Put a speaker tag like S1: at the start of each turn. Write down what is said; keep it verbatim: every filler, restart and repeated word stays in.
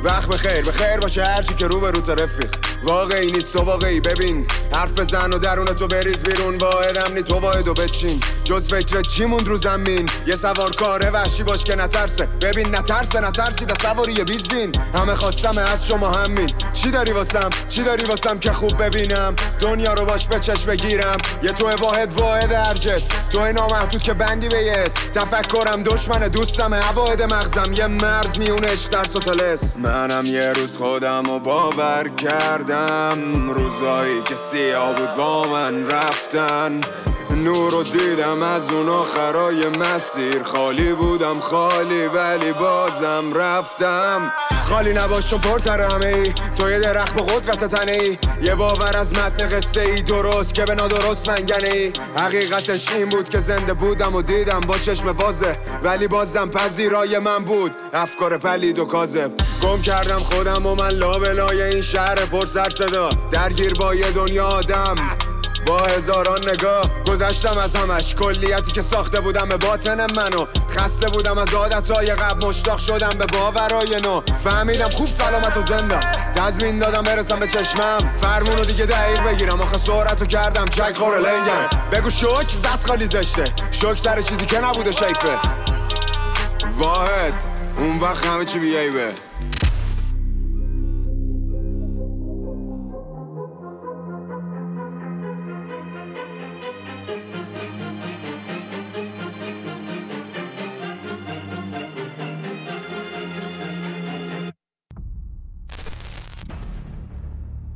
S1: وقت بخیر بخیر باشه هرچی که رو به رو تا رفیق. واقعی نیست تو واقعی، ببین حرف بزن و درون تو بریز بیرون. واحدم نی تو واحد و بچین، جز فکر چی موند رو زمین. یه سوار کاره وحشی باش که نترسه، ببین نترسه نترسی ده سواری بیزین. همه خواستم از شما همین، چی داری واسم چی داری واسم که خوب ببینم دنیا رو باش به چشم بگیرم. یه تو واحد واحد هر جسم، تو نامحدود که بندی به یه اسم. تفکرم دشمن دوستم عواید مغزم، یه مرز میون عشق درس و طلسم. منم یه روز خودم رو باور کردم، روزایی که سیاه بود با من رفتن. نور رو دیدم از اون آخرای مسیر، خالی بودم خالی ولی بازم رفتم. خالی نباش و پرتر همه ای، تو یه درخت با قدرت تنه ای. یه باور از متن قصه ای درست که به نادرست منگنه ای. حقیقتش این بود که زنده بودم و دیدم با چشم واضح، ولی بازم پذیرای من بود افکار پلید و کاذب. گم کردم خودم و من لابلای این شهر پر سر صدا، درگیر با یه دنیا آدم با هزاران نگاه. گذشتم از همش، کلیتی که ساخته بودم به باطن منو. خسته بودم از عادتهای قبل، مشتاق شدم به باورای نو. فهمیدم خوب سلامت و زنده، تضمین دادم برسم به چشمم. فرمونو دیگه دقیق بگیرم، آخه سرعتو کردم چک خوره لنگم. بگو شک دست خالی زشته، شک سر چیزی که نبوده شیفه. واحد اون وقت همه چی بیایبه.